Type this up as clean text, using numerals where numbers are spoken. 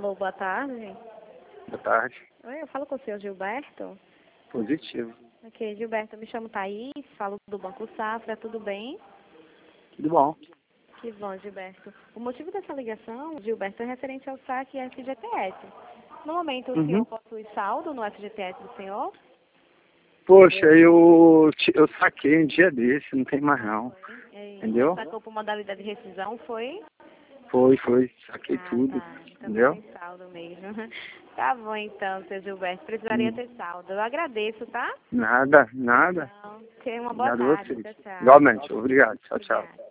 Alô, boa tarde. Boa tarde. Oi, eu falo com o senhor Gilberto. Positivo. Ok, Gilberto, eu me chamo Thaís, falo do Banco Safra, tudo bem? Tudo bom. Que bom, Gilberto. O motivo dessa ligação, Gilberto, é referente ao saque FGTS. No momento, o senhor possui saldo no FGTS do senhor? Poxa, eu saquei um dia desse, não tem mais não. Entendeu? Sacou por modalidade de rescisão, foi? Foi. Saquei tudo. Tá. Então Entendeu? não tem saldo mesmo. Tá bom então, seu Gilberto. Precisaria ter saldo. Eu agradeço, tá? Nada. Então, tenha uma boa Nada a tarde. vocês. Tchau, tchau. Igualmente. Obrigado. Tchau, tchau. Obrigada.